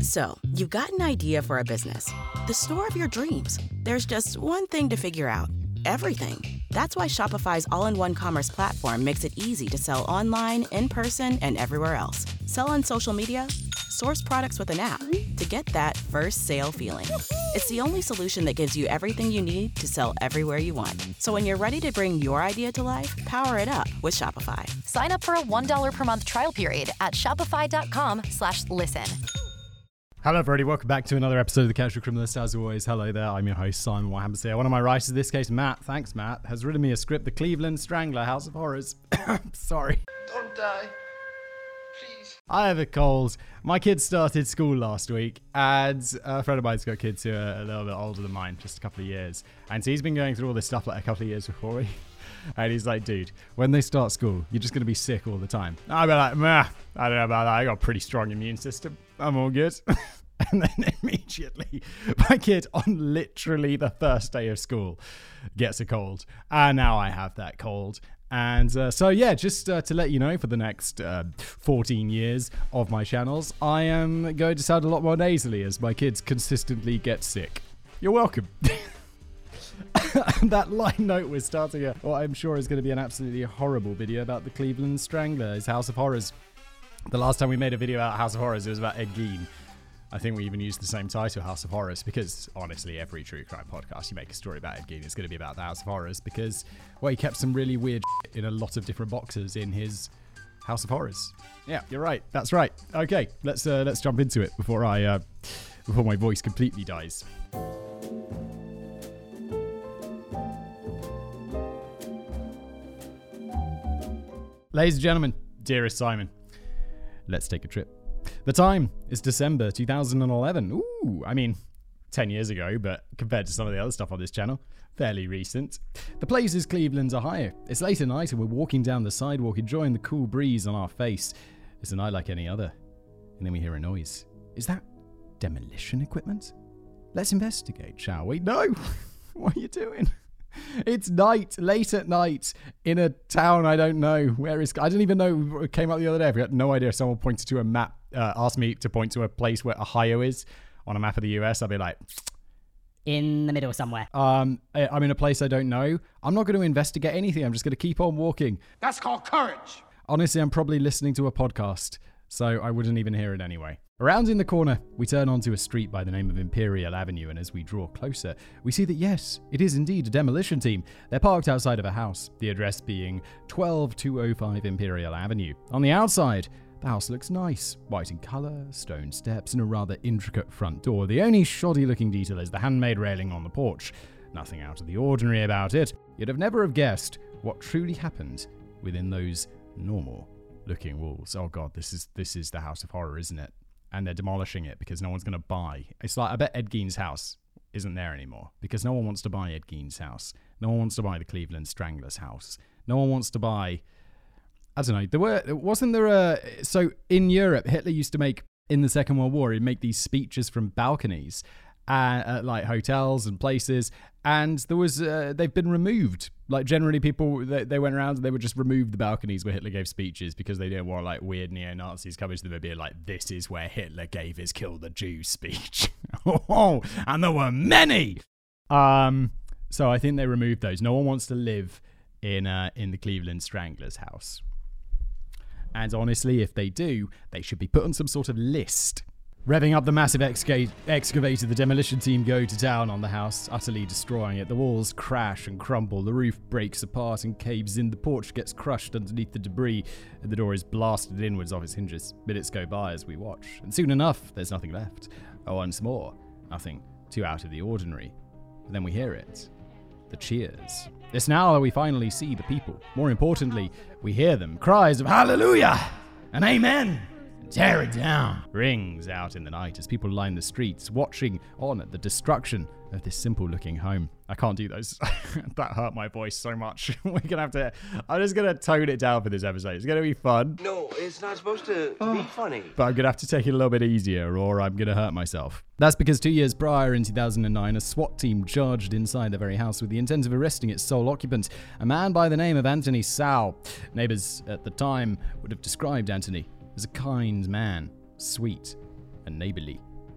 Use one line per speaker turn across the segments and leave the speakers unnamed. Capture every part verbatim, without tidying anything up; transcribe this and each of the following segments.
So, you've got an idea for a business, the store of your dreams. There's just one thing to figure out: everything. That's why Shopify's all-in-one commerce platform makes it easy to sell online, in person, and everywhere else. Sell on social media, source products with an app to get that first sale feeling. It's the only solution that gives you everything you need to sell everywhere you want. So when you're ready to bring your idea to life, power it up with Shopify.
Sign up for a one dollar per month trial period at shopify.com slash listen.
Hello everybody, welcome back to another episode of The Casual Criminalist. As always, hello there, I'm your host, Simon Whitehampers here. One of my writers, in this case Matt, thanks Matt, has written me a script, The Cleveland Strangler, House of Horrors. Sorry.
Don't die. Please.
I have a cold. My kids started school last week, and a friend of mine's got kids who are a little bit older than mine, just a couple of years. And so he's been going through all this stuff like a couple of years before me. And he's like, dude, when they start school, you're just going to be sick all the time. I'll be like, meh, I don't know about that. I got a pretty strong immune system. I'm all good. And then immediately, my kid on literally the first day of school gets a cold. And now I have that cold. And uh, so, yeah, just uh, to let you know, for the next uh, fourteen years of my channels, I am going to sound a lot more nasally as my kids consistently get sick. You're welcome. That light note was starting a, what I'm sure is going to be an absolutely horrible video about the Cleveland Strangler, his House of Horrors. The last time we made a video about House of Horrors, it was about Ed Gein. I think we even used the same title, House of Horrors, because honestly, every true crime podcast you make a story about Ed Gein is going to be about the House of Horrors, because, well, he kept some really weird shit in a lot of different boxes in his House of Horrors. Yeah, you're right. That's right. Okay, let's uh, let's jump into it before I uh, before my voice completely dies. Ladies and gentlemen, dearest Simon, let's take a trip. The time is December two thousand eleven. Ooh, I mean, ten years ago, but compared to some of the other stuff on this channel, fairly recent. The place is Cleveland's Ohio. It's late at night and we're walking down the sidewalk enjoying the cool breeze on our face. It's a night like any other. And then we hear a noise. Is that demolition equipment? Let's investigate, shall we? No! What are you doing? It's night, late at night, in a town I don't know. Where is... I didn't even know it came up the other day. I've got no idea. If someone pointed to a map, uh, asked me to point to a place where Ohio is on a map of the U S, I'd be like...
In the middle somewhere.
Um, I- I'm in a place I don't know. I'm not going to investigate anything. I'm just going to keep on walking.
That's called courage.
Honestly, I'm probably listening to a podcast, so I wouldn't even hear it anyway. Around in the corner, we turn onto a street by the name of Imperial Avenue, and as we draw closer, we see that yes, it is indeed a demolition team. They're parked outside of a house, the address being twelve two oh five Imperial Avenue. On the outside, the house looks nice, white in colour, stone steps, and a rather intricate front door. The only shoddy-looking detail is the handmade railing on the porch. Nothing out of the ordinary about it. You'd have never have guessed what truly happened within those normal-looking walls. Oh god, this is this is the House of Horror, isn't it? And they're demolishing it because no one's going to buy. It's like, I bet Ed Gein's house isn't there anymore because no one wants to buy Ed Gein's house. No one wants to buy the Cleveland Strangler's house. No one wants to buy... I don't know. There were, wasn't there a... So in Europe, Hitler used to make, in the Second World War, he'd make these speeches from balconies uh, at like hotels and places. And there was, uh, they've been removed. Like generally people, they, they went around and they would just remove the balconies where Hitler gave speeches because they didn't want like weird neo-Nazis coming to them and being like, this is where Hitler gave his kill the Jews speech. Oh, and there were many. Um, so I think they removed those. No one wants to live in uh, in the Cleveland Strangler's house. And honestly, if they do, they should be put on some sort of list. Revving up the massive exca- excavator, the demolition team go to town on the house, utterly destroying it. The walls crash and crumble, the roof breaks apart and caves in, the porch gets crushed underneath the debris, and the door is blasted inwards off its hinges. Minutes go by as we watch, and soon enough, there's nothing left. Oh, once more, nothing too out of the ordinary. But then we hear it. The cheers. It's now that we finally see the people. More importantly, we hear them. Cries of hallelujah and amen. Tear it down rings out in the night as people line the streets, watching on at the destruction of this simple-looking home. I can't do those. That hurt my voice so much. We're gonna have to. I'm just gonna tone it down for this episode. It's gonna be fun.
No, it's not supposed to be funny.
But I'm gonna have to take it a little bit easier, or I'm gonna hurt myself. That's because two years prior, in two thousand nine, a SWAT team charged inside the very house with the intent of arresting its sole occupant, a man by the name of Anthony Sau. Neighbors at the time would have described Anthony as a kind man, sweet and neighborly.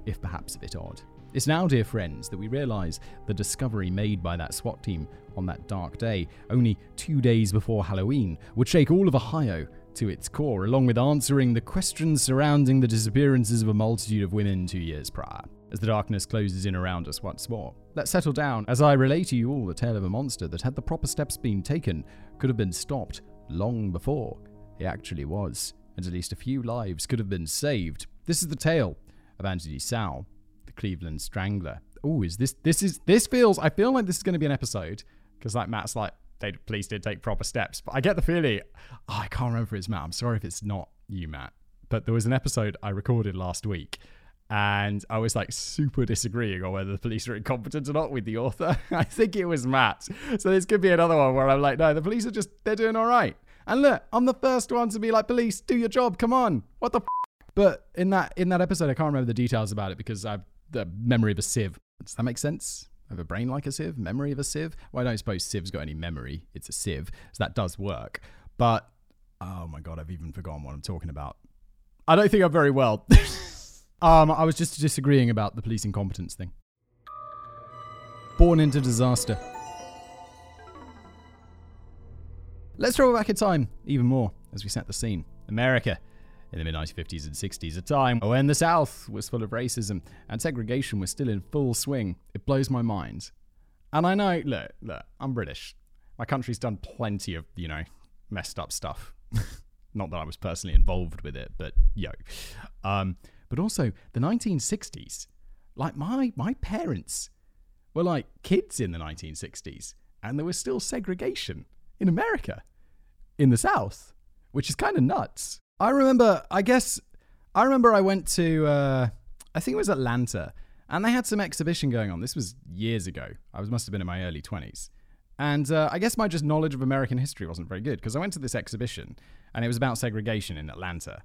if perhaps a bit odd. It's now, dear friends, that we realise the discovery made by that SWAT team on that dark day, only two days before Halloween, would shake all of Ohio to its core, along with answering the questions surrounding the disappearances of a multitude of women two years prior. As the darkness closes in around us once more, let's settle down as I relay to you all the tale of a monster that, had the proper steps been taken, could have been stopped long before it actually was, and at least a few lives could have been saved. This is the tale of Anthony Sowell, the Cleveland Strangler. Oh, is this, this is, this feels, I feel like this is going to be an episode, because like Matt's like, they police did take proper steps, but I get the feeling, oh, I can't remember if it's Matt. I'm sorry if it's not you, Matt, but there was an episode I recorded last week, and I was like super disagreeing on whether the police are incompetent or not with the author. I think it was Matt. So this could be another one where I'm like, no, the police are just, they're doing all right. And look, I'm the first one to be like, police, do your job, come on, what the f-? But in that in that episode, I can't remember the details about it because I've the memory of a sieve. Does that make sense? I have a brain like a sieve, memory of a sieve. Well, I don't suppose sieve's got any memory. It's a sieve, so that does work. But, oh my God, I've even forgotten what I'm talking about. I don't think I'm very well. um, I was just disagreeing about the police incompetence thing. Born into disaster. Let's travel back in time even more as we set the scene. America in the mid nineteen fifties and sixties, a time when the South was full of racism and segregation was still in full swing. It blows my mind. And I know, look, look, I'm British. My country's done plenty of, you know, messed up stuff. Not that I was personally involved with it, but yo. Um, but also the nineteen sixties, like my my parents were like kids in the nineteen sixties, and there was still segregation in America, in the South, which is kind of nuts. I remember, I guess, I remember I went to, uh, I think it was Atlanta, and they had some exhibition going on. This was years ago. I was must have been in my early twenties. And uh, I guess my just knowledge of American history wasn't very good, because I went to this exhibition, and it was about segregation in Atlanta,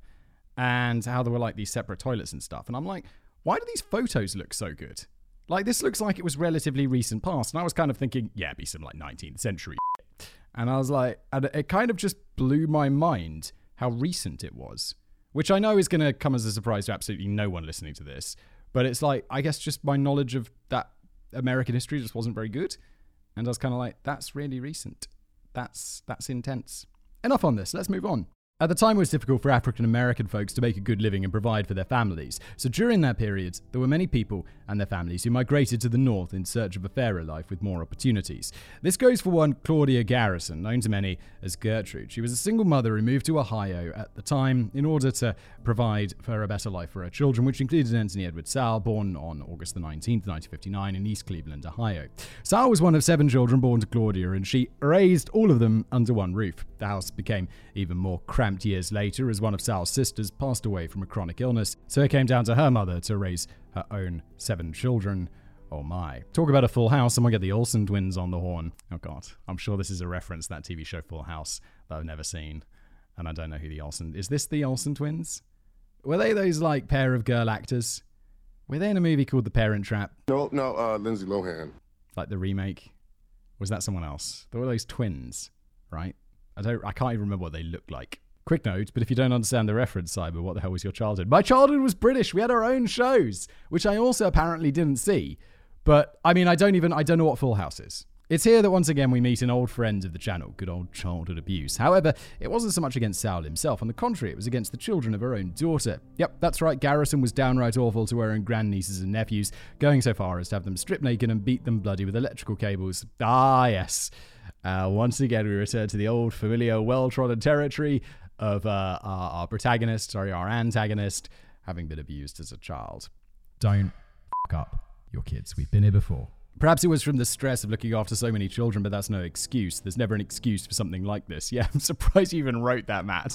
and how there were like these separate toilets and stuff. And I'm like, why do these photos look so good? Like, this looks like it was relatively recent past. And I was kind of thinking, yeah, it'd be some like nineteenth century shit. And I was like, and it kind of just blew my mind how recent it was, which I know is going to come as a surprise to absolutely no one listening to this. But it's like, I guess just my knowledge of that American history just wasn't very good. And I was kind of like, that's really recent. That's that's intense. Enough on this. Let's move on. At the time, it was difficult for African American folks to make a good living and provide for their families. So during that period, there were many people and their families who migrated to the north in search of a fairer life with more opportunities. This goes for one Claudia Garrison, known to many as Gertrude. She was a single mother who moved to Ohio at the time in order to provide for a better life for her children, which included Anthony Edward Sowell, born on August the nineteenth, nineteen fifty-nine in East Cleveland, Ohio. Sowell was one of seven children born to Claudia, and she raised all of them under one roof. The house became even more cramped years later as one of Sowell's sisters passed away from a chronic illness, so it came down to her mother to raise her own seven children. Oh my. Talk about a full house, someone get the Olsen twins on the horn. Oh God, I'm sure this is a reference to that T V show Full House that I've never seen, and I don't know who the Olsen... Is this the Olsen twins? Were they those like pair of girl actors? Were they in a movie called The Parent Trap?
No, no, uh, Lindsay Lohan.
Like the remake? Was that someone else? There were those twins, right? I don't. I can't even remember what they looked like. Quick note, but if you don't understand the reference, Cyber, what the hell was your childhood? My childhood was British. We had our own shows, which I also apparently didn't see. But, I mean, I don't even, I don't know what Full House is. It's here that once again we meet an old friend of the channel, good old childhood abuse. However, it wasn't so much against Sowell himself. On the contrary, it was against the children of her own daughter. Yep, that's right, Garrison was downright awful to her own grandnieces and nephews, going so far as to have them stripped naked and beat them bloody with electrical cables. Ah, yes. Uh, once again, we return to the old, familiar, well-trodden territory of uh, our, our protagonist, sorry, our antagonist, having been abused as a child. Don't f*** up your kids. We've been here before. Perhaps it was from the stress of looking after so many children, but that's no excuse. There's never an excuse for something like this. Yeah, I'm surprised you even wrote that, Matt.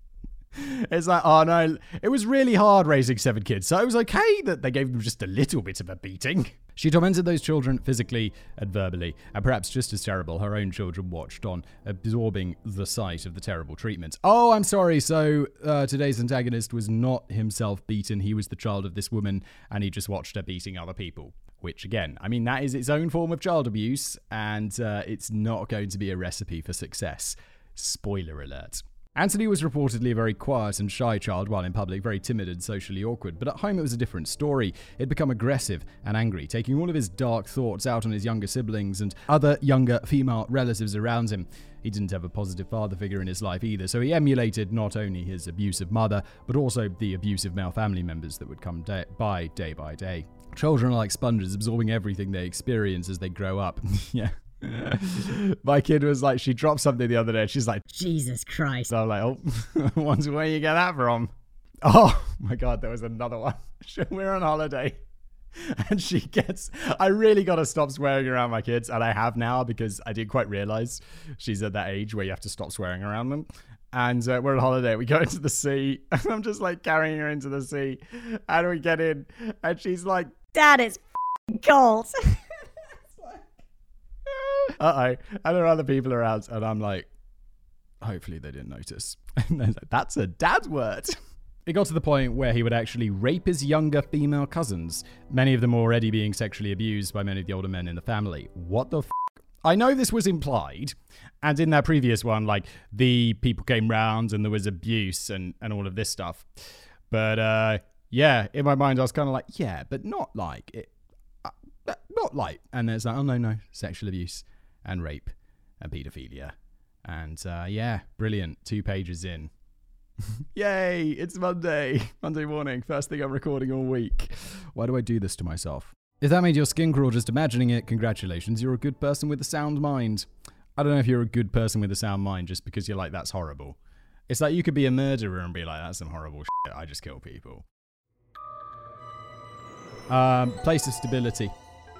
It's like, oh no, it was really hard raising seven kids, so it was okay that they gave them just a little bit of a beating. She tormented those children physically and verbally, and perhaps just as terrible, her own children watched on, absorbing the sight of the terrible treatment. Oh, I'm sorry, so uh, today's antagonist was not himself beaten, he was the child of this woman, and he just watched her beating other people. Which, again, I mean, that is its own form of child abuse, and uh, it's not going to be a recipe for success. Spoiler alert. Anthony was reportedly a very quiet and shy child, while in public very timid and socially awkward, but at home it was a different story. He'd become aggressive and angry, taking all of his dark thoughts out on his younger siblings and other younger female relatives around him. He didn't have a positive father figure in his life either, so he emulated not only his abusive mother, but also the abusive male family members that would come day- by day by day. Children are like sponges, absorbing everything they experience as they grow up. Yeah. My kid was like, she dropped something the other day, and she's like,
Jesus Christ.
so I'm like, oh, wonder where you get that from. Oh my God, there was another one. We're on holiday. And she gets, I really got to stop swearing around my kids. And I have now, because I didn't quite realize she's at that age where you have to stop swearing around them. And uh, we're on holiday. We go into the sea. And I'm just like carrying her into the sea. And we get in. And she's like,
Dad, it's f***ing cold.
uh-oh. And there are other people around. And I'm like, hopefully they didn't notice. And they're like, that's a dad word. It got to the point where he would actually rape his younger female cousins, many of them already being sexually abused by many of the older men in the family. What the f***? I know this was implied, and in that previous one, like, the people came round and there was abuse and, and all of this stuff. But, uh, yeah, in my mind, I was kind of like, yeah, but not like it. Uh, not like. And there's like, oh, no, no, sexual abuse and rape and paedophilia. And, uh, yeah, brilliant. Two pages in. Yay, it's Monday. Monday morning, first thing I'm recording all week. Why do I do this to myself? If that made your skin crawl just imagining it, congratulations, you're a good person with a sound mind. I don't know if you're a good person with a sound mind just because you're like, that's horrible. It's like you could be a murderer and be like, that's some horrible shit, I just kill people. Um, place of stability.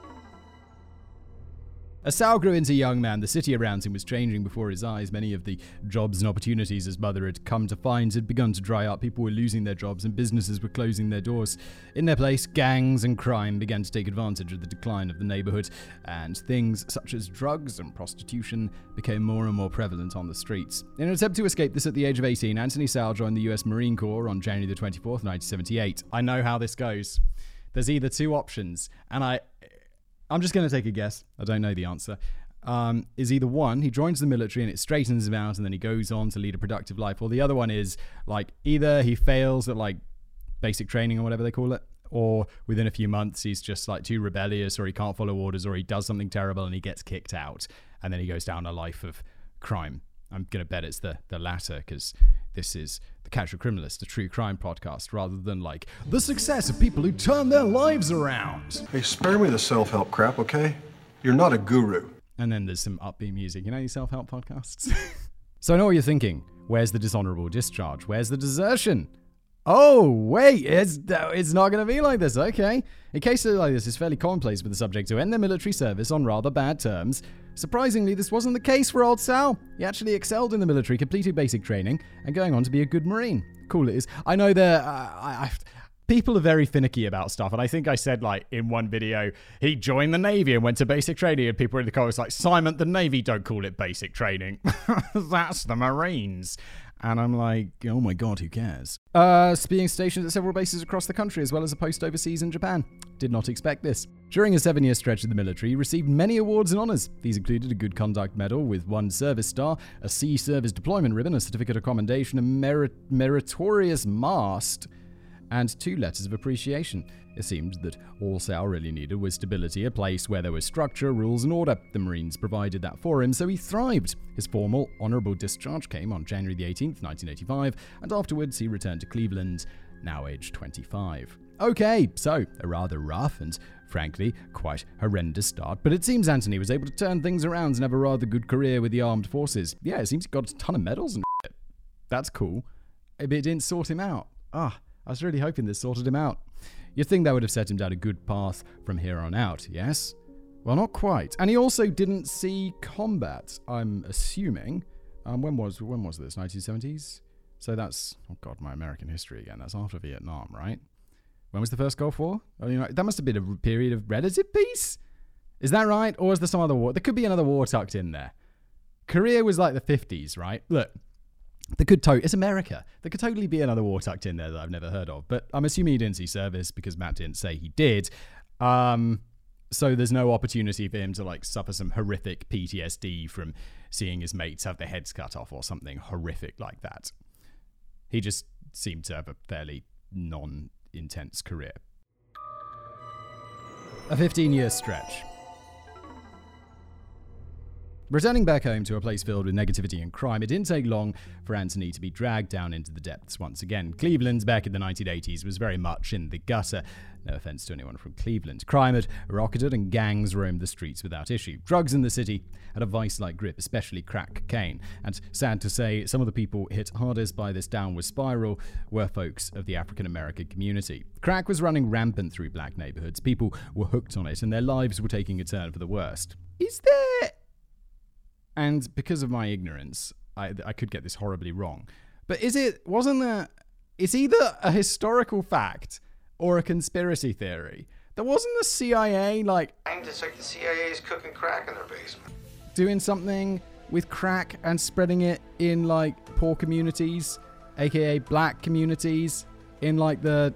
As Sal grew into a young man, the city around him was changing before his eyes. Many of the jobs and opportunities his mother had come to find had begun to dry up. People were losing their jobs and businesses were closing their doors. In their place, gangs and crime began to take advantage of the decline of the neighborhood, and things such as drugs and prostitution became more and more prevalent on the streets. In an attempt to escape this at the age of eighteen, Anthony Sal joined the U S Marine Corps on January the twenty-fourth, nineteen seventy-eight. I know how this goes. There's either two options, and I... I'm just going to take a guess. I don't know the answer. Um, is either one, he joins the military and it straightens him out and then he goes on to lead a productive life. Or the other one is, like, either he fails at, like, basic training or whatever they call it, or within a few months he's just, like, too rebellious, or he can't follow orders, or he does something terrible and he gets kicked out. And then he goes down a life of crime. I'm going to bet it's the, the latter, because this is The Casual Criminalist, a true crime podcast, rather than, like, the success of people who turn their lives around.
Hey, spare me the self-help crap, okay? You're not a guru.
And then there's some upbeat music. You know these self-help podcasts? So I know what you're thinking. Where's the dishonorable discharge? Where's the desertion? Oh, wait, it's it's not going to be like this. Okay. A case like this is fairly commonplace with the subject to end their military service on rather bad terms. Surprisingly, this wasn't the case for old Sal. He actually excelled in the military, completed basic training, and going on to be a good Marine. Cool it is. I know that uh, I, I, people are very finicky about stuff, and I think I said, like, in one video, he joined the Navy and went to basic training, and people in the comments like, Simon, the Navy don't call it basic training. That's the Marines. And I'm like, oh my God, who cares? Uh, being stationed at several bases across the country, as well as a post overseas in Japan. Did not expect this. During a seven-year stretch in the military, he received many awards and honors. These included a Good Conduct Medal with one service star, a Sea Service Deployment Ribbon, a Certificate of Commendation, a merit- Meritorious Mast, and two letters of appreciation. It seemed that all Sal really needed was stability, a place where there was structure, rules, and order. The Marines provided that for him, so he thrived. His formal, honorable discharge came on January the eighteenth, nineteen eighty-five, and afterwards he returned to Cleveland, now aged twenty-five. Okay, so a rather rough and, frankly, quite horrendous start, but it seems Anthony was able to turn things around and have a rather good career with the armed forces. Yeah, it seems he got a ton of medals and shit. That's cool. But it didn't sort him out. Ah, I was really hoping this sorted him out. You'd think that would have set him down a good path from here on out, yes? Well, not quite. And he also didn't see combat, I'm assuming. Um, when was when was this? nineteen seventies? So that's, oh God, my American history again. That's after Vietnam, right? When was the first Gulf War? Oh, you know, that must have been a period of relative peace? Is that right? Or is there some other war? There could be another war tucked in there. Korea was like the fifties, right? Look. There could to- it's America. There could totally be another war tucked in there that I've never heard of. But I'm assuming he didn't see service because Matt didn't say he did. Um, So there's no opportunity for him to like suffer some horrific P T S D from seeing his mates have their heads cut off or something horrific like that. He just seemed to have a fairly non-intense career. A fifteen-year stretch. Returning back home to a place filled with negativity and crime, it didn't take long for Anthony to be dragged down into the depths once again. Cleveland back in the nineteen eighties was very much in the gutter. No offense to anyone from Cleveland. Crime had rocketed and gangs roamed the streets without issue. Drugs in the city had a vice-like grip, especially crack cocaine. And sad to say, some of the people hit hardest by this downward spiral were folks of the African-American community. Crack was running rampant through black neighborhoods. People were hooked on it and their lives were taking a turn for the worst. Is there... And because of my ignorance, I, I could get this horribly wrong. But is it, wasn't there, it's either a historical fact or a conspiracy theory. There wasn't the C I A, like...
It's like the C I A is cooking crack in their basement.
Doing something with crack and spreading it in, like, poor communities, aka black communities, in, like, the...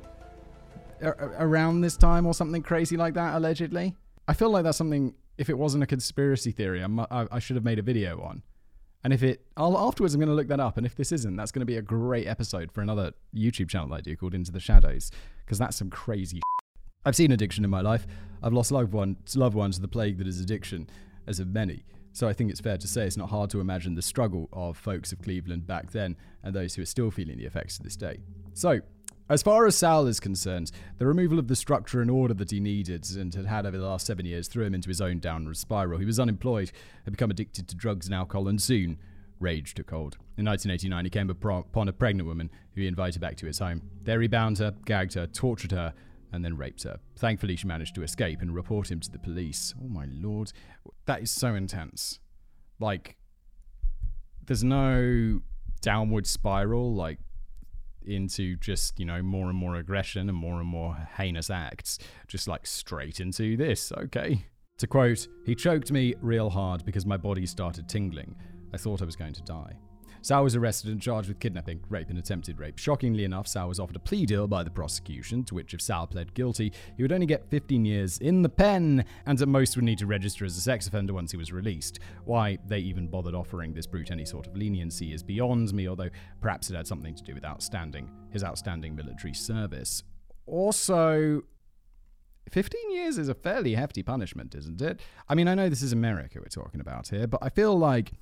around this time or something crazy like that, allegedly. I feel like that's something... If it wasn't a conspiracy theory, I'm, I, I should have made a video on. And if it... I'll, afterwards, I'm going to look that up. And if this isn't, that's going to be a great episode for another YouTube channel that I do called Into the Shadows. Because that's some crazy shit. I've seen addiction in my life. I've lost loved, one, loved ones to the plague that is addiction, as of many. So I think it's fair to say it's not hard to imagine the struggle of folks of Cleveland back then and those who are still feeling the effects to this day. So... As far as Sal is concerned, the removal of the structure and order that he needed and had had over the last seven years threw him into his own downward spiral. He was unemployed, had become addicted to drugs and alcohol, and soon rage took hold. In nineteen eighty-nine, he came upon a pregnant woman who he invited back to his home. There he bound her, gagged her, tortured her, and then raped her. Thankfully, she managed to escape and report him to the police. Oh my lord. That is so intense. Like, there's no downward spiral, like, into just, you know, more and more aggression and more and more heinous acts. Just like straight into this, okay. To quote, "He choked me real hard because my body started tingling. I thought I was going to die." Sal was arrested and charged with kidnapping, rape, and attempted rape. Shockingly enough, Sal was offered a plea deal by the prosecution, to which if Sal pled guilty, he would only get fifteen years in the pen, and at most would need to register as a sex offender once he was released. Why they even bothered offering this brute any sort of leniency is beyond me, although perhaps it had something to do with outstanding, his outstanding military service. Also, fifteen years is a fairly hefty punishment, isn't it? I mean, I know this is America we're talking about here, but I feel like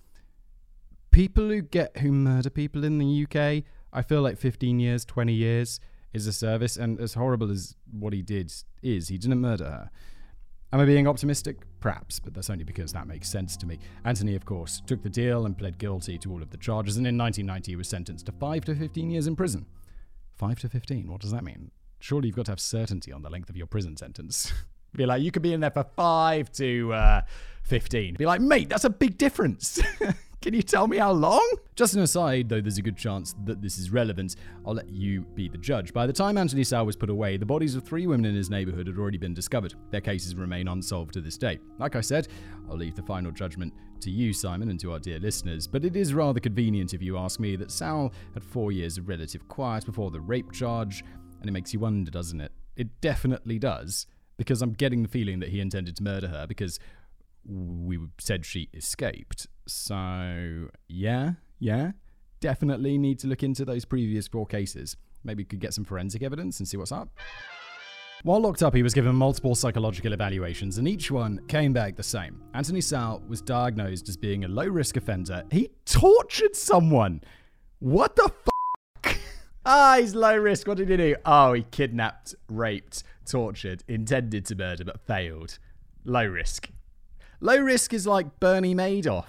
people who get who murder people in the U K, I feel like fifteen years, twenty years is a service, and as horrible as what he did is, he didn't murder her. Am I being optimistic? Perhaps, but that's only because that makes sense to me. Anthony, of course, took the deal and pled guilty to all of the charges, and in nineteen ninety he was sentenced to five to fifteen years in prison. five to fifteen, what does that mean? Surely you've got to have certainty on the length of your prison sentence. Be like, you could be in there for five to uh, fifteen. Be like, mate, that's a big difference. Can you tell me how long? Just an aside, though there's a good chance that this is relevant, I'll let you be the judge. By the time Anthony Sal was put away, the bodies of three women in his neighborhood had already been discovered. Their cases remain unsolved to this day. Like I said, I'll leave the final judgment to you, Simon, and to our dear listeners, but it is rather convenient, if you ask me, that Sal had four years of relative quiet before the rape charge, and it makes you wonder, doesn't it? It definitely does, because I'm getting the feeling that he intended to murder her, because we said she escaped. So, yeah, yeah, definitely need to look into those previous four cases. Maybe we could get some forensic evidence and see what's up. While locked up, he was given multiple psychological evaluations, and each one came back the same. Anthony Sal was diagnosed as being a low-risk offender. He tortured someone! What the f***? Ah, he's low risk. What did he do? Oh, he kidnapped, raped, tortured, intended to murder, but failed. Low risk. Low risk is like Bernie Madoff.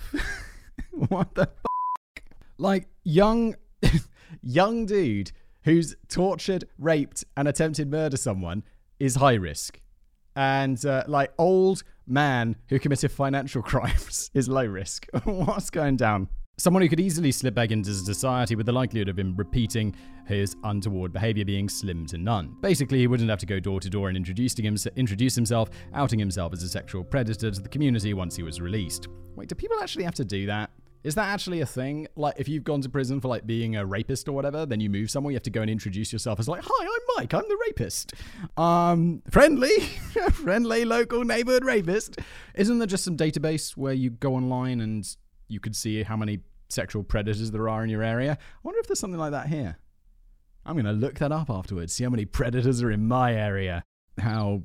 What the f***? Like, young, young dude who's tortured, raped, and attempted murder someone is high risk. And, uh, like, old man who committed financial crimes is low risk. What's going down? Someone who could easily slip back into society with the likelihood of him repeating his untoward behavior being slim to none. Basically, he wouldn't have to go door to door and introducing him, introduce himself, outing himself as a sexual predator to the community once he was released. Wait, do people actually have to do that? Is that actually a thing? Like, if you've gone to prison for, like, being a rapist or whatever, then you move somewhere, you have to go and introduce yourself as, like, hi, I'm Mike, I'm the rapist. Um, friendly, friendly local neighborhood rapist. Isn't there just some database where you go online and you could see how many sexual predators there are in your area? I wonder if there's something like that here. I'm going to look that up afterwards, see how many predators are in my area. How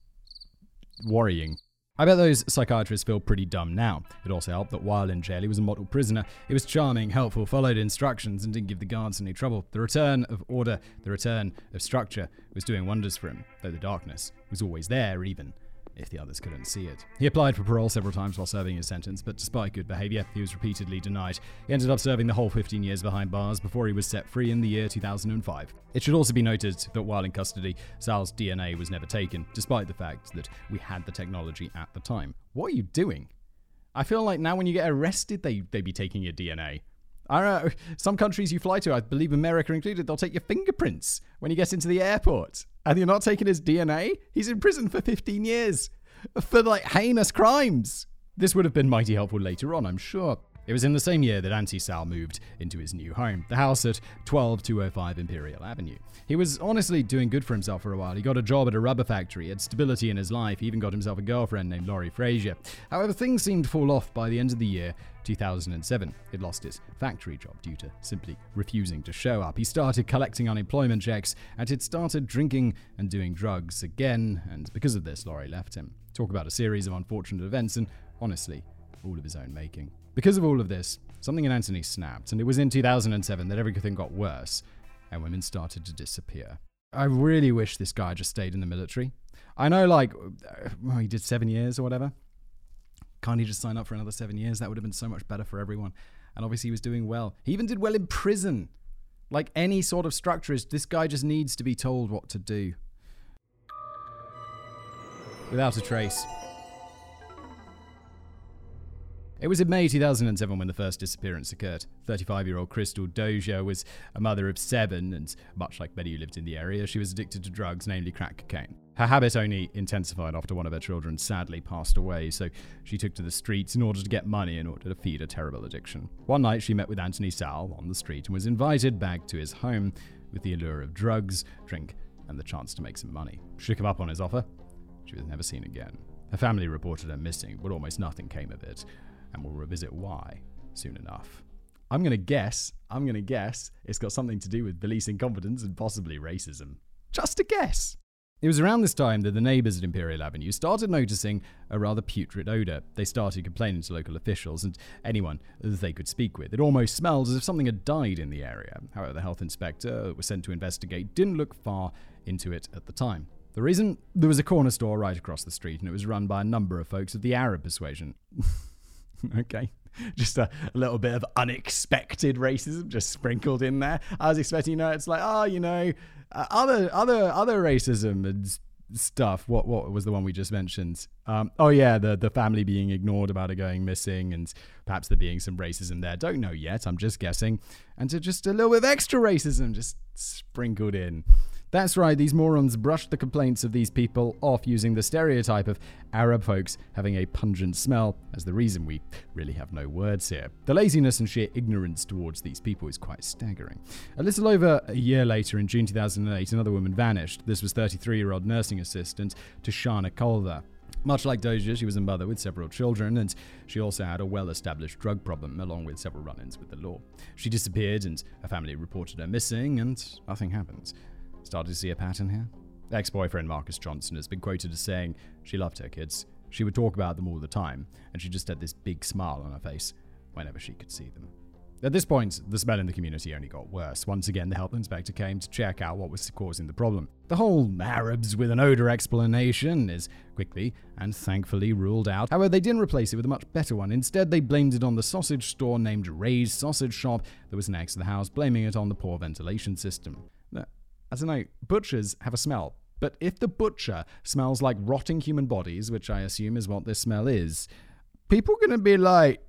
worrying. I bet those psychiatrists feel pretty dumb now. It also helped that while in jail he was a model prisoner. He was charming, helpful, followed instructions and didn't give the guards any trouble. The return of order, the return of structure was doing wonders for him, though the darkness was always there even if the others couldn't see it. He applied for parole several times while serving his sentence, but despite good behaviour, he was repeatedly denied. He ended up serving the whole fifteen years behind bars before he was set free in the year two thousand five. It should also be noted that while in custody, Sal's D N A was never taken, despite the fact that we had the technology at the time. What are you doing? I feel like now when you get arrested, they, they be taking your D N A. I don't know, some countries you fly to, I believe America included, they'll take your fingerprints when you get into the airport. And you're not taking his D N A? He's in prison for fifteen years. For, like, heinous crimes. This would have been mighty helpful later on, I'm sure. It was in the same year that Auntie Sal moved into his new home, the house at twelve two oh five Imperial Avenue. He was honestly doing good for himself for a while. He got a job at a rubber factory, had stability in his life, he even got himself a girlfriend named Laurie Frazier. However, things seemed to fall off by the end of the year two thousand seven. He'd lost his factory job due to simply refusing to show up. He started collecting unemployment checks and had started drinking and doing drugs again, and because of this, Laurie left him. Talk about a series of unfortunate events and, honestly, all of his own making. Because of all of this, something in Anthony snapped, and it was in two thousand seven that everything got worse, and women started to disappear. I really wish this guy just stayed in the military. I know, like, well, he did seven years or whatever. Can't he just sign up for another seven years? That would have been so much better for everyone. And obviously he was doing well. He even did well in prison. Like any sort of structure, is this guy just needs to be told what to do. Without a trace. It was in May two thousand seven when the first disappearance occurred. thirty-five-year-old Crystal Dozier was a mother of seven, and much like many who lived in the area, she was addicted to drugs, namely crack cocaine. Her habit only intensified after one of her children sadly passed away, so she took to the streets in order to get money in order to feed a terrible addiction. One night, she met with Anthony Sal on the street and was invited back to his home with the allure of drugs, drink, and the chance to make some money. She took him up on his offer. She was never seen again. Her family reported her missing, but almost nothing came of it. And we'll revisit why soon enough. I'm going to guess, I'm going to guess it's got something to do with police incompetence and possibly racism. Just a guess. It was around this time that the neighbours at Imperial Avenue started noticing a rather putrid odour. They started complaining to local officials and anyone that they could speak with. It almost smelled as if something had died in the area. However, the health inspector who was sent to investigate didn't look far into it at the time. The reason? There was a corner store right across the street and it was run by a number of folks of the Arab persuasion. Okay, just a, a little bit of unexpected racism just sprinkled in there. I was expecting, you know, it's like, oh, you know, uh, other other other racism and s- stuff. What what was the one we just mentioned? Um, oh yeah, the the family being ignored about it going missing, and perhaps there being some racism there. Don't know yet. I'm just guessing. And to just a little bit of extra racism just sprinkled in. That's right, these morons brushed the complaints of these people off using the stereotype of Arab folks having a pungent smell as the reason we really have no words here. The laziness and sheer ignorance towards these people is quite staggering. A little over a year later, in June two thousand eight, another woman vanished. This was thirty-three-year-old nursing assistant Tashana Culver. Much like Dozier, she was a mother with several children, and she also had a well-established drug problem, along with several run-ins with the law. She disappeared, and her family reported her missing, and nothing happened. Started to see a pattern here? Ex-boyfriend Marcus Johnson has been quoted as saying she loved her kids. She would talk about them all the time, and she just had this big smile on her face whenever she could see them. At this point, the smell in the community only got worse. Once again, the health inspector came to check out what was causing the problem. The whole Arabs with an odor explanation is quickly and thankfully ruled out. However, they didn't replace it with a much better one. Instead, they blamed it on the sausage store named Ray's Sausage Shop that was next to the house, blaming it on the poor ventilation system. Now, I don't know, butchers have a smell. But if the butcher smells like rotting human bodies, which I assume is what this smell is, people are going to be like,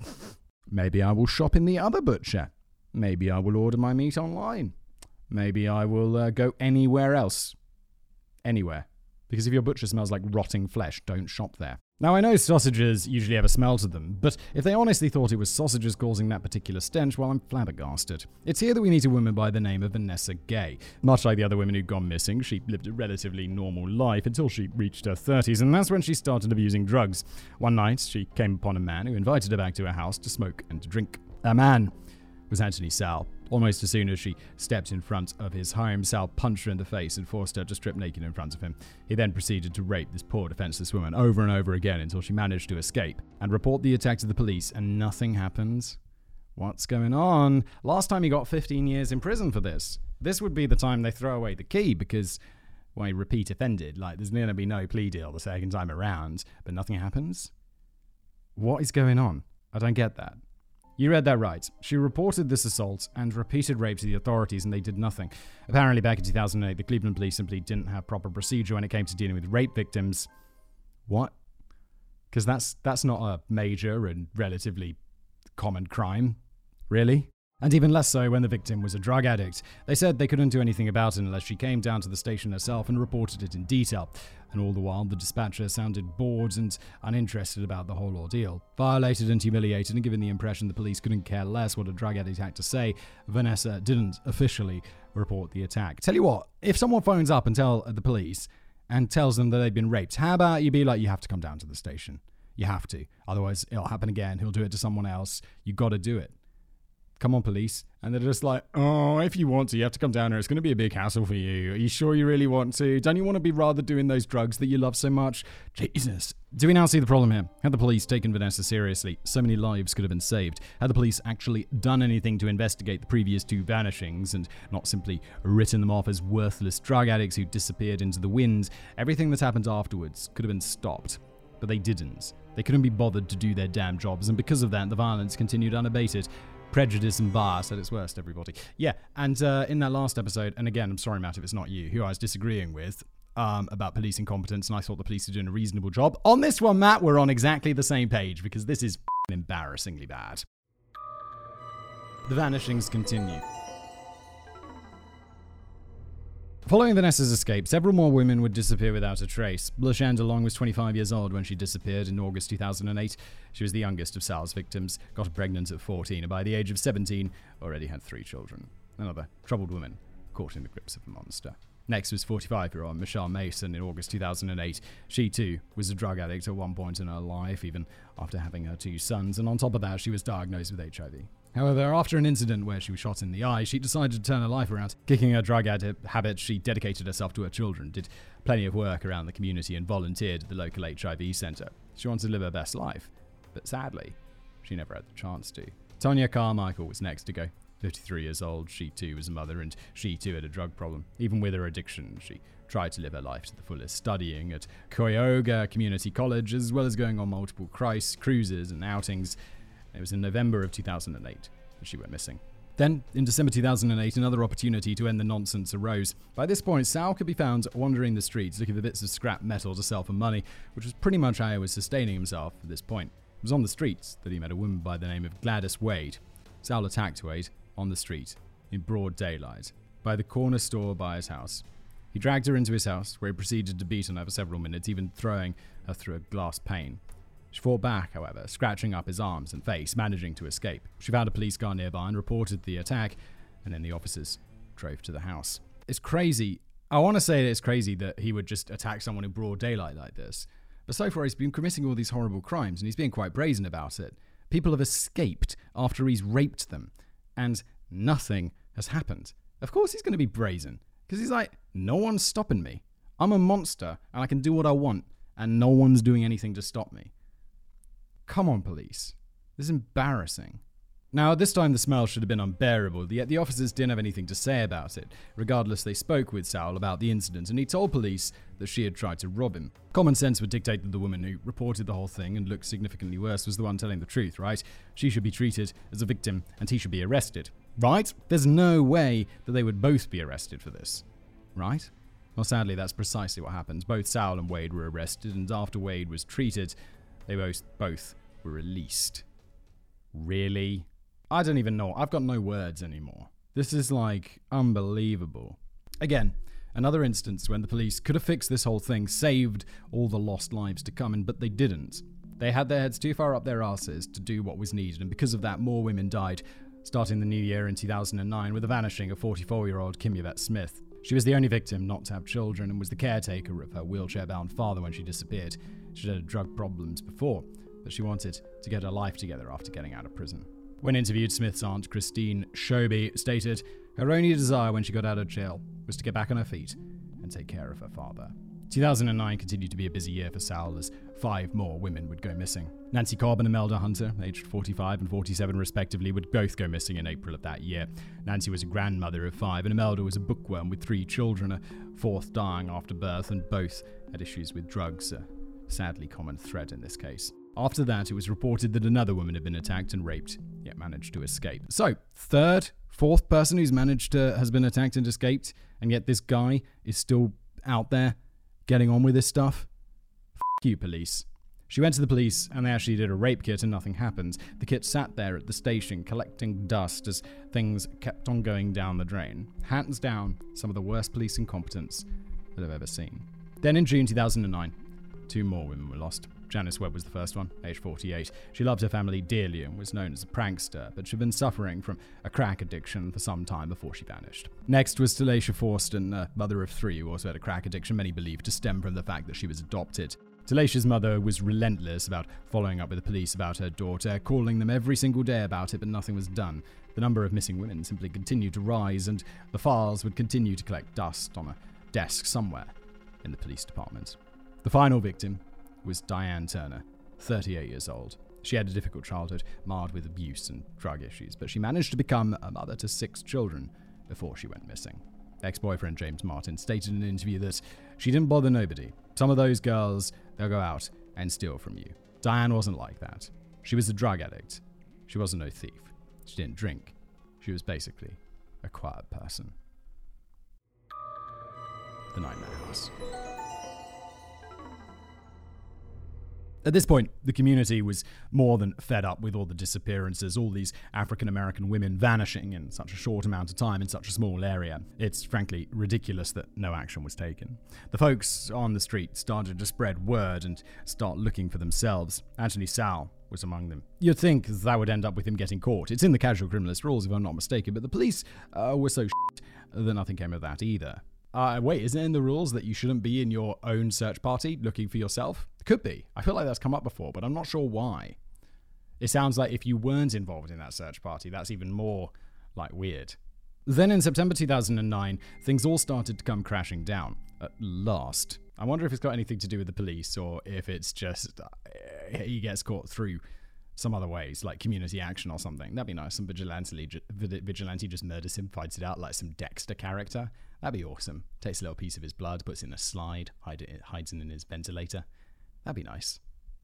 maybe I will shop in the other butcher. Maybe I will order my meat online. Maybe I will uh, go anywhere else. Anywhere. Because if your butcher smells like rotting flesh, don't shop there. Now, I know sausages usually have a smell to them, but if they honestly thought it was sausages causing that particular stench, well, I'm flabbergasted. It's here that we meet a woman by the name of Vanessa Gay. Much like the other women who'd gone missing, she lived a relatively normal life until she reached her thirties, and that's when she started abusing drugs. One night, she came upon a man who invited her back to her house to smoke and to drink. A man was Anthony Sal. Almost as soon as she stepped in front of his home, Sal punched her in the face and forced her to strip naked in front of him. He then proceeded to rape this poor defenseless woman over and over again until she managed to escape and report the attack to the police, and nothing happened. What's going on? Last time he got fifteen years in prison for this. This would be the time they throw away the key because, well, he repeat offended. Like, there's going to be no plea deal the second time around, but nothing happens? What is going on? I don't get that. You read that right. She reported this assault and repeated rape to the authorities, and they did nothing. Apparently, back in two thousand eight, the Cleveland police simply didn't have proper procedure when it came to dealing with rape victims. What? Because that's that's not a major and relatively common crime. Really? And even less so when the victim was a drug addict. They said they couldn't do anything about it unless she came down to the station herself and reported it in detail. And all the while, the dispatcher sounded bored and uninterested about the whole ordeal. Violated and humiliated and given the impression the police couldn't care less what a drug addict had to say, Vanessa didn't officially report the attack. Tell you what, if someone phones up and tell the police and tells them that they've been raped, how about you be like, you have to come down to the station. You have to. Otherwise, it'll happen again. He'll do it to someone else. You got to do it. Come on, police. And they're just like, oh, if you want to, you have to come down here. It's going to be a big hassle for you. Are you sure you really want to? Don't you want to be rather doing those drugs that you love so much? Jesus. Do we now see the problem here? Had the police taken Vanessa seriously, so many lives could have been saved. Had the police actually done anything to investigate the previous two vanishings and not simply written them off as worthless drug addicts who disappeared into the wind, everything that happened afterwards could have been stopped. But they didn't. They couldn't be bothered to do their damn jobs, and because of that, the violence continued unabated. Prejudice and bias at its worst, everybody. Yeah, and uh, in that last episode, and again, I'm sorry, Matt, if it's not you, who I was disagreeing with um, about police incompetence, and I thought the police were doing a reasonable job. On this one, Matt, we're on exactly the same page, because this is embarrassingly bad. The vanishings continue. Following Vanessa's escape, several more women would disappear without a trace. LaShanda Long was twenty-five years old when she disappeared in August two thousand eight. She was the youngest of Sal's victims, got pregnant at fourteen, and by the age of seventeen, already had three children. Another troubled woman caught in the grips of a monster. Next was forty-five-year-old Michelle Mason in August two thousand eight. She, too, was a drug addict at one point in her life, even after having her two sons, and on top of that, she was diagnosed with H I V. However, after an incident where she was shot in the eye, she decided to turn her life around. Kicking her drug addict habit, she dedicated herself to her children, did plenty of work around the community, and volunteered at the local H I V centre. She wanted to live her best life, but sadly, she never had the chance to. Tonya Carmichael was next to go. fifty-three years old, she too was a mother, and she too had a drug problem. Even with her addiction, she tried to live her life to the fullest, studying at Cuyahoga Community College, as well as going on multiple cruises and outings. It was in November of two thousand eight that she went missing. Then, in December two thousand eight, another opportunity to end the nonsense arose. By this point, Sal could be found wandering the streets looking for bits of scrap metal to sell for money, which was pretty much how he was sustaining himself at this point. It was on the streets that he met a woman by the name of Gladys Wade. Sal attacked Wade on the street, in broad daylight, by the corner store by his house. He dragged her into his house, where he proceeded to beat on her for several minutes, even throwing her through a glass pane. She fought back, however, scratching up his arms and face, managing to escape. She found a police car nearby and reported the attack, and then the officers drove to the house. It's crazy. I want to say it's crazy that he would just attack someone in broad daylight like this. But so far he's been committing all these horrible crimes, and he's being quite brazen about it. People have escaped after he's raped them, and nothing has happened. Of course he's going to be brazen, because he's like, no one's stopping me. I'm a monster, and I can do what I want, and no one's doing anything to stop me. Come on, police. This is embarrassing. Now, at this time, the smell should have been unbearable, yet the officers didn't have anything to say about it. Regardless, they spoke with Sal about the incident, and he told police that she had tried to rob him. Common sense would dictate that the woman who reported the whole thing and looked significantly worse was the one telling the truth, right? She should be treated as a victim, and he should be arrested. Right? There's no way that they would both be arrested for this. Right? Well, sadly, that's precisely what happened. Both Sal and Wade were arrested, and after Wade was treated, they both, both were released. Really? I don't even know. I've got no words anymore. This is, like, unbelievable. Again, Another instance when the police could have fixed this whole thing, saved all the lost lives to come, and but they didn't. They had their heads too far up their asses to do what was needed, and because of that, more women died, starting the new year in two thousand nine with the vanishing of forty-four-year-old Kim Yvette Smith. She was the only victim not to have children and was the caretaker of her wheelchair-bound father when she disappeared. She had drug problems before, but she wanted to get her life together after getting out of prison. When interviewed, Smith's aunt, Christine Shoby, stated her only desire when she got out of jail was to get back on her feet and take care of her father. two thousand nine continued to be a busy year for Sal as five more women would go missing. Nancy Cobb and Imelda Hunter, aged forty-five and forty-seven respectively, would both go missing in April of that year. Nancy was a grandmother of five and Imelda was a bookworm with three children, a fourth dying after birth, and both had issues with drugs, a sadly common thread in this case. After that, it was reported that another woman had been attacked and raped, yet managed to escape. So, third, fourth person who's managed to, has been attacked and escaped, and yet this guy is still out there getting on with this stuff? F*** you, police. She went to the police, and they actually did a rape kit, and nothing happened. The kit sat there at the station, collecting dust as things kept on going down the drain. Hands down, some of the worst police incompetence that I've ever seen. Then in June two thousand nine, two more women were lost. Janice Webb was the first one, age forty-eight. She loved her family dearly and was known as a prankster, but she'd been suffering from a crack addiction for some time before she vanished. Next was Talacia Forston, a mother of three who also had a crack addiction many believed to stem from the fact that she was adopted. Talacia's mother was relentless about following up with the police about her daughter, calling them every single day about it, but nothing was done. The number of missing women simply continued to rise, and the files would continue to collect dust on a desk somewhere in the police department. The final victim was Diane Turner, thirty-eight years old. She had a difficult childhood, marred with abuse and drug issues, but she managed to become a mother to six children before she went missing. Ex-boyfriend James Martin stated in an interview that she didn't bother nobody. Some of those girls, they'll go out and steal from you. Diane wasn't like that. She was a drug addict. She wasn't no thief. She didn't drink. She was basically a quiet person. The Nightmare House. At this point, the community was more than fed up with all the disappearances, all these African-American women vanishing in such a short amount of time in such a small area. It's frankly ridiculous that no action was taken. The folks on the street started to spread word and start looking for themselves. Anthony Sal was among them. You'd think that would end up with him getting caught. It's in the casual criminalist rules, if I'm not mistaken, but the police uh, were so shit that nothing came of that either. Uh, wait, isn't it in the rules that you shouldn't be in your own search party looking for yourself? Could be. I feel like that's come up before, but I'm not sure why. It sounds like if you weren't involved in that search party, that's even more, like, weird. Then in September two thousand nine, things all started to come crashing down. At last. I wonder if it's got anything to do with the police, or if it's just uh, he gets caught through some other ways, like community action or something. That'd be nice. Some vigilante, vigilante just murders him, fights it out like some Dexter character. That'd be awesome. Takes a little piece of his blood, puts it in a slide, hide it, hides it in his ventilator. That'd be nice.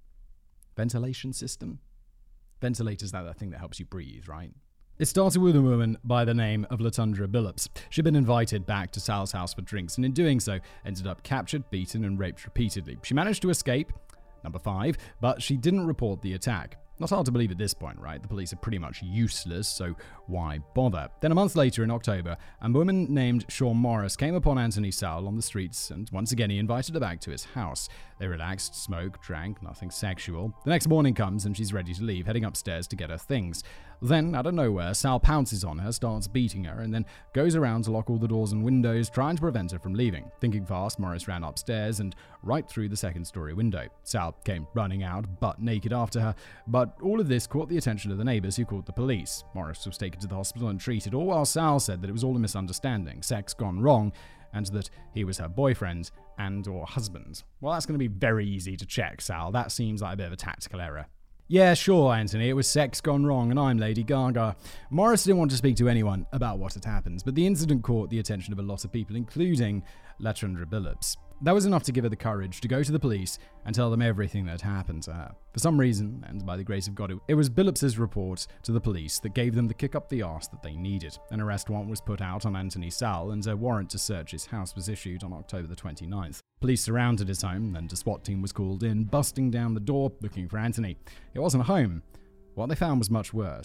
Ventilation system? Ventilator's that, that thing that helps you breathe, right? It started with a woman by the name of Latundra Billups. She'd been invited back to Sal's house for drinks, and in doing so, ended up captured, beaten, and raped repeatedly. She managed to escape, number five, but she didn't report the attack. Not hard to believe at this point, right? The police are pretty much useless, so why bother? Then a month later in October, a woman named Shawn Morris came upon Anthony Sal on the streets, and once again he invited her back to his house. They relaxed, smoked, drank, nothing sexual. The next morning comes and she's ready to leave, heading upstairs to get her things. Then, out of nowhere, Sal pounces on her, starts beating her, and then goes around to lock all the doors and windows, trying to prevent her from leaving. Thinking fast, Morris ran upstairs and right through the second-story window. Sal came running out, butt naked after her, but all of this caught the attention of the neighbors, who called the police. Morris was taken to the hospital and treated, all while Sal said that it was all a misunderstanding, sex gone wrong, and that he was her boyfriend and or husband. Well, that's going to be very easy to check, Sal. That seems like a bit of a tactical error. Yeah, sure, Anthony, it was sex gone wrong, and I'm Lady Gaga. Morris didn't want to speak to anyone about what had happened, but the incident caught the attention of a lot of people, including Latundra Billups. That was enough to give her the courage to go to the police and tell them everything that had happened to her. For some reason, and by the grace of God, it was Billups' report to the police that gave them the kick up the arse that they needed. An arrest warrant was put out on Anthony Sal, and a warrant to search his house was issued on October the twenty-ninth. Police surrounded his home, and a SWAT team was called in, busting down the door, looking for Anthony. It wasn't home. What they found was much worse.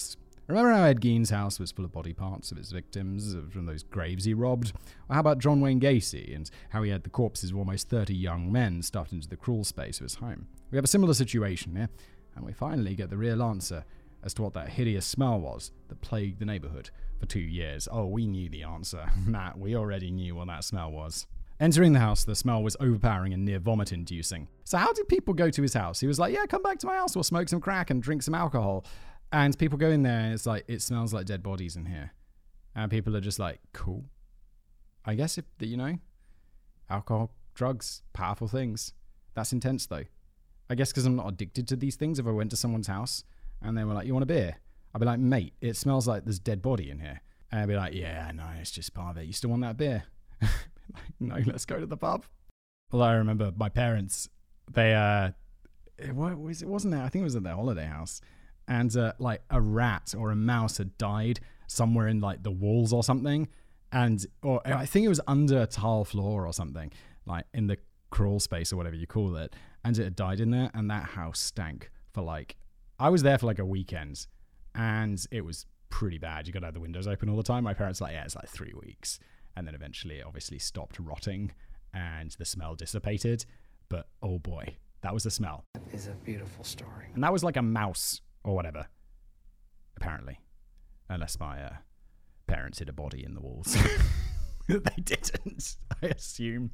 Remember how Ed Gein's house was full of body parts of his victims from those graves he robbed? Or how about John Wayne Gacy and how he had the corpses of almost thirty young men stuffed into the crawl space of his home? We have a similar situation here, and we finally get the real answer as to what that hideous smell was that plagued the neighborhood for two years. Oh, we knew the answer. Matt, we already knew what that smell was. Entering the house, the smell was overpowering and near vomit-inducing. So how did people go to his house? He was like, yeah, come back to my house, we'll smoke some crack and drink some alcohol. And people go in there and it's like, it smells like dead bodies in here. And people are just like, cool. I guess if, you know, alcohol, drugs, powerful things. That's intense though. I guess because I'm not addicted to these things, if I went to someone's house and they were like, you want a beer? I'd be like, mate, it smells like there's dead body in here. And I'd be like, yeah, no, it's just part of it. You still want that beer? Like, no, let's go to the pub. Although I remember my parents, they, uh, it, what was, it wasn't there, I think it was at their holiday house. And uh, like a rat or a mouse had died somewhere in like the walls or something. And, or I think it was under a tile floor or something, like in the crawl space or whatever you call it. And it had died in there. And that house stank for like, I was there for like a weekend and it was pretty bad. You got to have the windows open all the time. My parents were like, yeah, it's like three weeks. And then eventually it obviously stopped rotting and the smell dissipated. But oh boy, that was the smell.
It is a beautiful story.
And that was like a mouse or whatever, apparently. Unless my uh, parents hid a body in the walls. They didn't, I assume.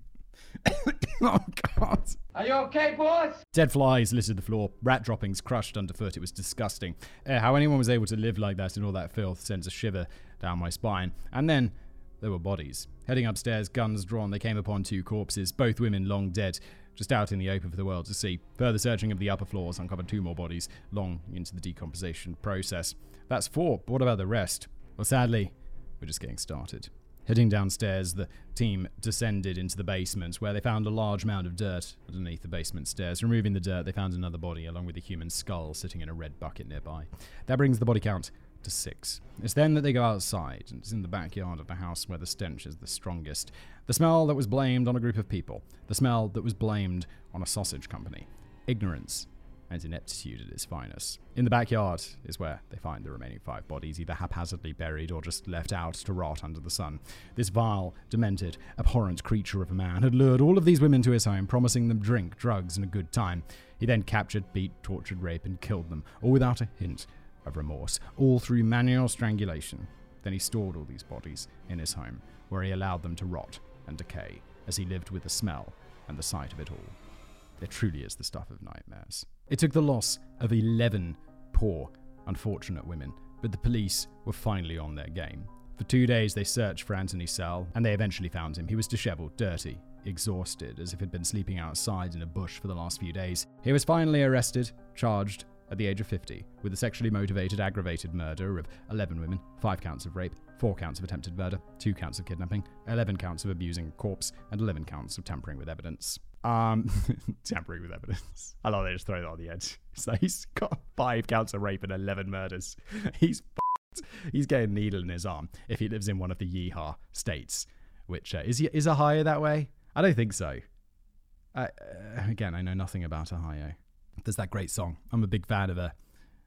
Oh, God.
Are you okay, boss?
Dead flies littered the floor, rat droppings crushed underfoot. It was disgusting. Uh, how anyone was able to live like that in all that filth sends a shiver down my spine. And then there were bodies. Heading upstairs, guns drawn, they came upon two corpses, both women long dead, just out in the open for the world to see. Further searching of the upper floors uncovered two more bodies, long into the decomposition process. That's four, but what about the rest? Well, sadly, we're just getting started. Heading downstairs, the team descended into the basement, where they found a large mound of dirt underneath the basement stairs. Removing the dirt, they found another body, along with a human skull sitting in a red bucket nearby. That brings the body count to six. It's then that they go outside, and it's in the backyard of the house where the stench is the strongest. The smell that was blamed on a group of people. The smell that was blamed on a sausage company. Ignorance and ineptitude at its finest. In the backyard is where they find the remaining five bodies, either haphazardly buried or just left out to rot under the sun. This vile, demented, abhorrent creature of a man had lured all of these women to his home, promising them drink, drugs, and a good time. He then captured, beat, tortured, raped, and killed them, all without a hint of remorse, all through manual strangulation. Then he stored all these bodies in his home, where he allowed them to rot and decay, as he lived with the smell and the sight of it all. It truly is the stuff of nightmares. It took the loss of eleven poor, unfortunate women, but the police were finally on their game. For two days they searched for Anthony Sell, and they eventually found him. He was disheveled, dirty, exhausted, as if he'd been sleeping outside in a bush for the last few days. He was finally arrested, charged, at the age of fifty, with the sexually motivated aggravated murder of eleven women, five counts of rape, four counts of attempted murder, two counts of kidnapping, eleven counts of abusing a corpse, and eleven counts of tampering with evidence. Um, tampering with evidence. I love they just throw that on the edge. So he's got five counts of rape and eleven murders. He's f***ed. He's getting a needle in his arm if he lives in one of the Yeehaw states. Which, uh, is he, is Ohio that way? I don't think so. Uh, uh, again, I know nothing about Ohio. There's that great song. I'm a big fan of a,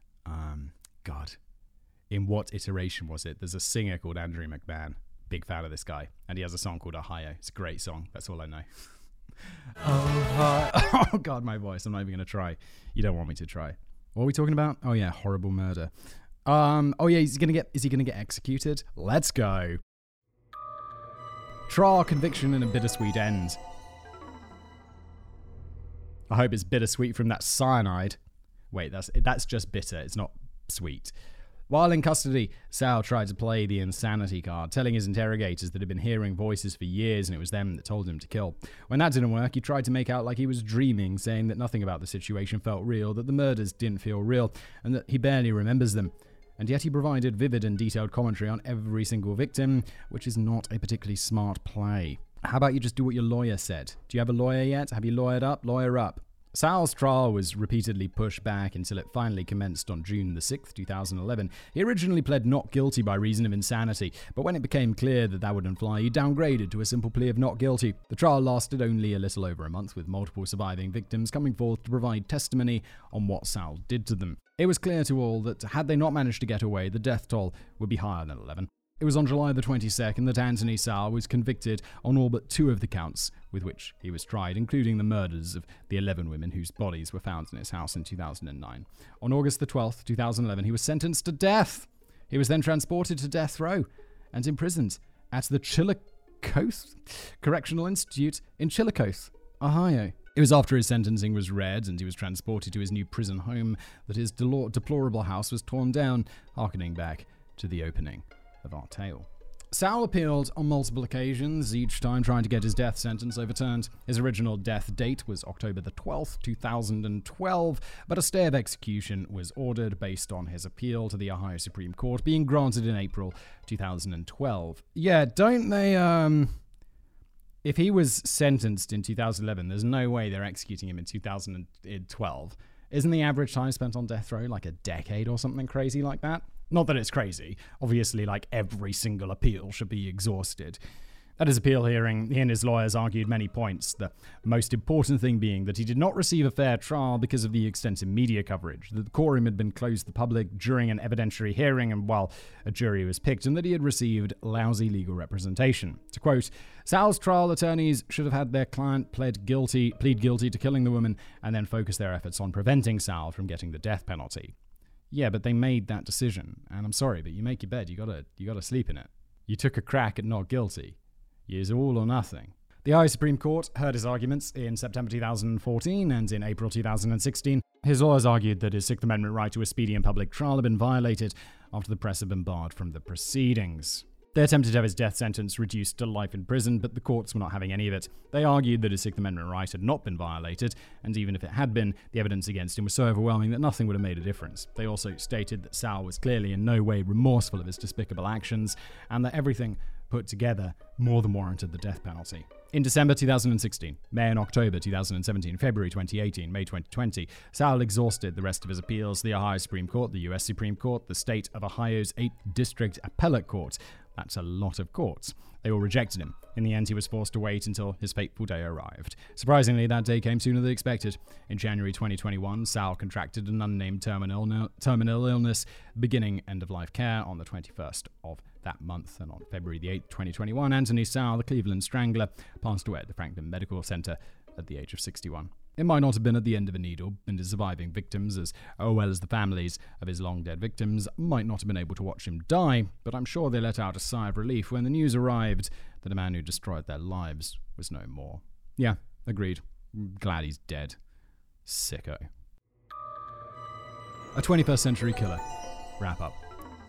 um, God, in what iteration was it? There's a singer called Andrew McMahon. Big fan of this guy. And he has a song called Ohio. It's a great song. That's all I know. Oh, oh, God, my voice. I'm not even going to try. You don't want me to try. What are we talking about? Oh, yeah, horrible murder. Um, oh, yeah, he's gonna get, is he going to get executed? Let's go. Trial, conviction, and a bittersweet end. I hope it's bittersweet from that cyanide. Wait, that's that's just bitter. It's not sweet. While in custody, Sal tried to play the insanity card, telling his interrogators that he'd been hearing voices for years and it was them that told him to kill. When that didn't work, he tried to make out like he was dreaming, saying that nothing about the situation felt real, that the murders didn't feel real, and that he barely remembers them. And yet he provided vivid and detailed commentary on every single victim, which is not a particularly smart play. How about you just do what your lawyer said? Do you have a lawyer yet? Have you lawyered up? Lawyer up. Sal's trial was repeatedly pushed back until it finally commenced on June the sixth, two thousand eleven. He originally pled not guilty by reason of insanity, but when it became clear that that wouldn't fly, he downgraded to a simple plea of not guilty. The trial lasted only a little over a month, with multiple surviving victims coming forth to provide testimony on what Sal did to them. It was clear to all that had they not managed to get away, the death toll would be higher than eleven. It was on July the twenty-second that Anthony Sal was convicted on all but two of the counts with which he was tried, including the murders of the eleven women whose bodies were found in his house in two thousand nine. On August the twelfth, two thousand eleven, he was sentenced to death. He was then transported to death row and imprisoned at the Chillicothe Correctional Institute in Chillicothe, Ohio. It was after his sentencing was read and he was transported to his new prison home that his delor- deplorable house was torn down, harkening back to the opening of our tale. Sal appealed on multiple occasions, each time trying to get his death sentence overturned. His original death date was October the twelfth, two thousand twelve, but a stay of execution was ordered based on his appeal to the Ohio Supreme Court, being granted in April two thousand twelve. Yeah, don't they, um... If he was sentenced in two thousand eleven, there's no way they're executing him in two thousand twelve. Isn't the average time spent on death row like a decade or something crazy like that? Not that it's crazy. Obviously, like, every single appeal should be exhausted. At his appeal hearing, he and his lawyers argued many points, the most important thing being that he did not receive a fair trial because of the extensive media coverage, that the courtroom had been closed to the public during an evidentiary hearing and while a jury was picked, and that he had received lousy legal representation. To quote, Sal's trial attorneys should have had their client plead guilty, plead guilty to killing the woman and then focus their efforts on preventing Sal from getting the death penalty. Yeah, but they made that decision, and I'm sorry, but you make your bed, you gotta, you gotta sleep in it. You took a crack at not guilty. It's all or nothing. The Ohio Supreme Court heard his arguments in September two thousand fourteen and in April two thousand sixteen. His lawyers argued that his Sixth Amendment right to a speedy and public trial had been violated after the press had been barred from the proceedings. They attempted to have his death sentence reduced to life in prison, but the courts were not having any of it. They argued that his Sixth Amendment right had not been violated, and even if it had been, the evidence against him was so overwhelming that nothing would have made a difference. They also stated that Sal was clearly in no way remorseful of his despicable actions, and that everything put together more than warranted the death penalty. In December two thousand sixteen, May and October two thousand seventeen, February twenty eighteen, May twenty twenty, Sal exhausted the rest of his appeals, the Ohio Supreme Court, the U S Supreme Court, the state of Ohio's eighth District Appellate Court. That's a lot of courts. They all rejected him. In the end, he was forced to wait until his fateful day arrived. Surprisingly, that day came sooner than expected. In January twenty twenty-one, Sal contracted an unnamed terminal, terminal illness, beginning end-of-life care on the twenty-first of that month. And on February the eighth, twenty twenty-one, Anthony Sal, the Cleveland Strangler, passed away at the Franklin Medical Center at the age of sixty-one. It might not have been at the end of a needle, and his surviving victims, as well as the families of his long-dead victims, might not have been able to watch him die, but I'm sure they let out a sigh of relief when the news arrived that a man who destroyed their lives was no more. Yeah, agreed. Glad he's dead. Sicko. A twenty-first century killer. Wrap up.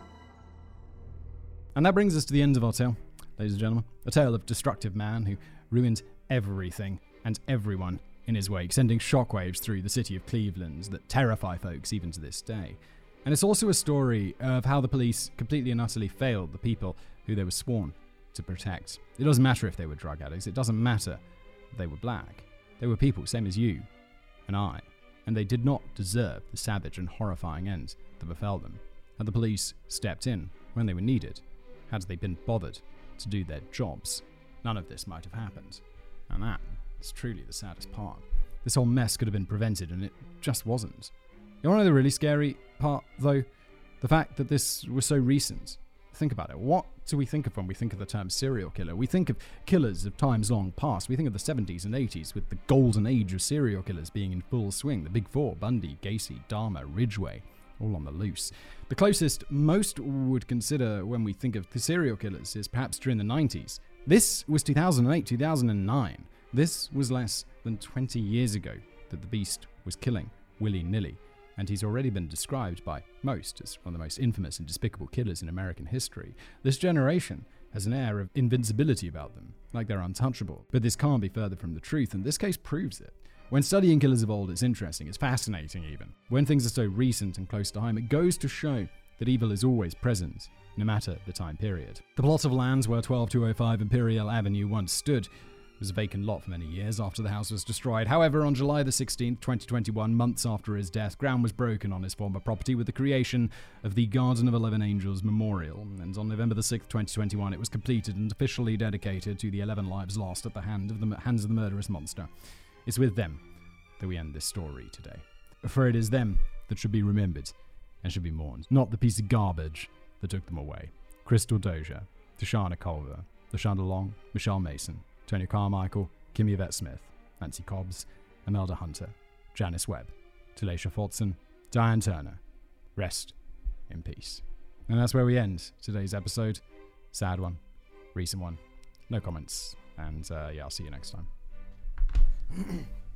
And that brings us to the end of our tale, ladies and gentlemen. A tale of a destructive man who ruined everything and everyone in his wake, sending shockwaves through the city of Cleveland that terrify folks even to this day. And it's also a story of how the police completely and utterly failed the people who they were sworn to protect. It doesn't matter if they were drug addicts. It doesn't matter if they were black. They were people, same as you and I. And they did not deserve the savage and horrifying end that befell them. Had the police stepped in when they were needed, had they been bothered to do their jobs, none of this might have happened. And that is truly the saddest part. This whole mess could have been prevented, and it just wasn't. You want to know the really scary part, though? The fact that this was so recent. Think about it. What do we think of when we think of the term serial killer? We think of killers of times long past. We think of the seventies and eighties, with the golden age of serial killers being in full swing. The Big Four, Bundy, Gacy, Dahmer, Ridgway, all on the loose. The closest most would consider when we think of the serial killers is perhaps during the nineties. This was two thousand eight, two thousand nine. This was less than twenty years ago that the beast was killing willy-nilly, and he's already been described by most as one of the most infamous and despicable killers in American history. This generation has an air of invincibility about them, like they're untouchable, but this can't be further from the truth, and this case proves it. When studying killers of old, it's interesting, it's fascinating even. When things are so recent and close to home, it goes to show that evil is always present, no matter the time period. The plot of lands where twelve two oh five Imperial Avenue once stood It was a vacant lot for many years after the house was destroyed. However, on July the sixteenth, twenty twenty-one, months after his death, ground was broken on his former property with the creation of the Garden of Eleven Angels Memorial. And on November the sixth, twenty twenty-one, it was completed and officially dedicated to the eleven lives lost at the hand of the hands of the murderous monster. It's with them that we end this story today. For it is them that should be remembered and should be mourned, not the piece of garbage that took them away. Crystal Dozier, Tashana Culver, LaShonda Long, Michelle Mason, Tony Carmichael, Kimmy Yvette Smith, Nancy Cobbs, Imelda Hunter, Janice Webb, Talasha Fortson, Diane Turner. Rest in peace. And that's where we end today's episode. Sad one, recent one, no comments, and uh, yeah, I'll see you next time.